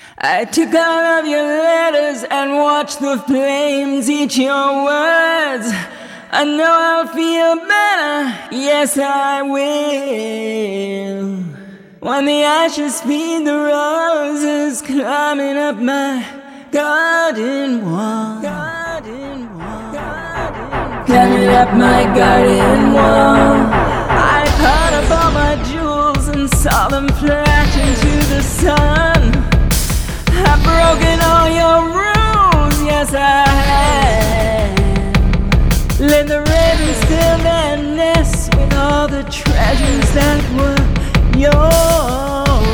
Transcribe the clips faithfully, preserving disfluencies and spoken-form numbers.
I took all of your letters and watched the flames eat your words. I know I'll feel better, yes I will, when the ashes feed the roses climbing up my garden wall. Garden wall. Garden. Climbing up my garden wall. I caught up all my jewels and saw them flash into the sun. I've broken all your rules, yes I have. Let the ravens fill their nests with all the treasures that were yours.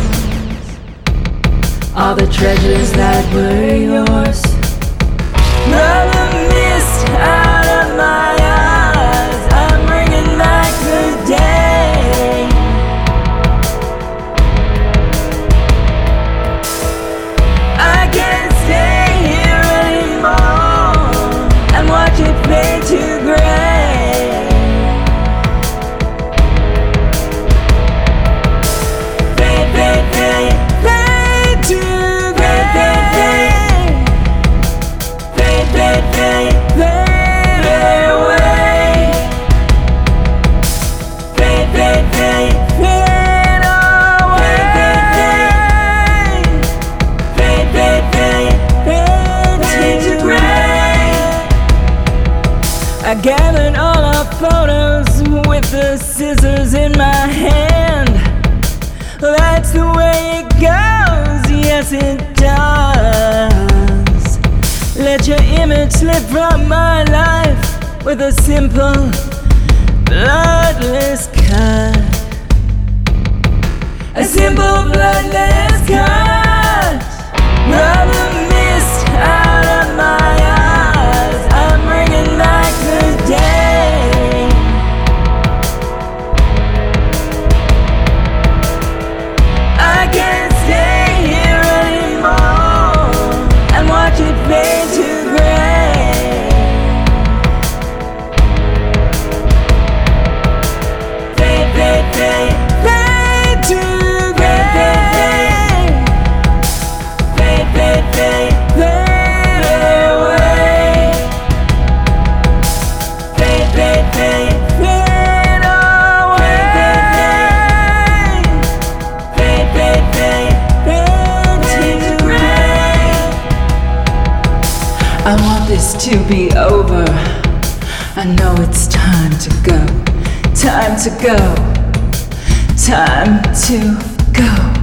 All the treasures that were yours. Blow the mist out of my eyes, I'm bringing back the day. I can't stay here anymore and watch it fade to gray. Fade, fade, fade, fade to gray. Fade, fade, fade, fade away. Fade, fade, fade, fade away. Fade, fade, fade, fade to gray. I gathered all our photos with the scissors in my hand. That's the way it goes, yes it does. Let your image slip from my life with a simple, bloodless cut. A simple, bloodless cut. Rub the mist out of my eyes, I'm bringing back the day. I can't stay here anymore and watch it fade to gray. Fade, fade, fade, fade to gray. Fade, fade, fade, fade away. Fade, fade, fade, fade away. Fade, fade, fade, fade to gray. I want this to be over. I know it's time to go. Time to go. Time to go.